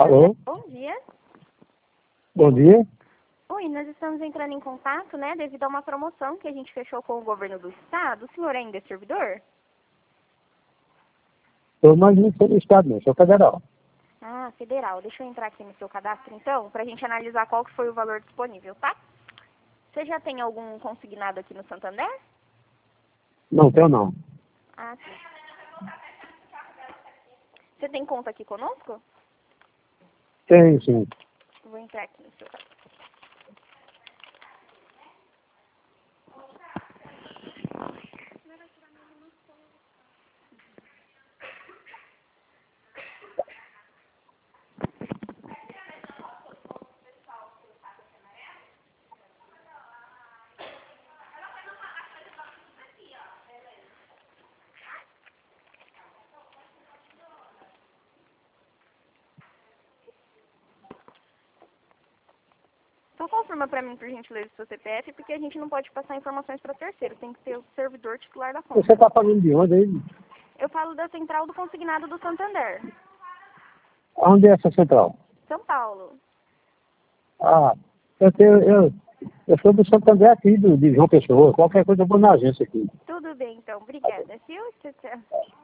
Santander. Alô? Bom dia. Bom dia. Oi, nós estamos entrando em contato, né, devido a uma promoção que a gente fechou com o governo do estado. O senhor ainda é servidor? Eu não sou do estado, não, sou federal. Ah, federal. Deixa eu entrar aqui no seu cadastro, então, para a gente analisar qual que foi o valor disponível, tá? Você já tem algum consignado aqui no Santander? Não, tenho não. Ah, sim. Você tem conta aqui conosco? Tenho, sim. Vou entrar aqui no seu cadastro. Só confirma para mim, por gentileza, o seu CPF, porque a gente não pode passar informações para terceiro. Tem que ter o servidor titular da conta. Você está falando de onde aí? Eu falo da central do consignado do Santander, Onde é essa central? São Paulo. Ah, eu sou do Santander aqui, de João Pessoa. Qualquer coisa eu vou na agência aqui. Tudo bem, então. Obrigada. Tchau, tchau.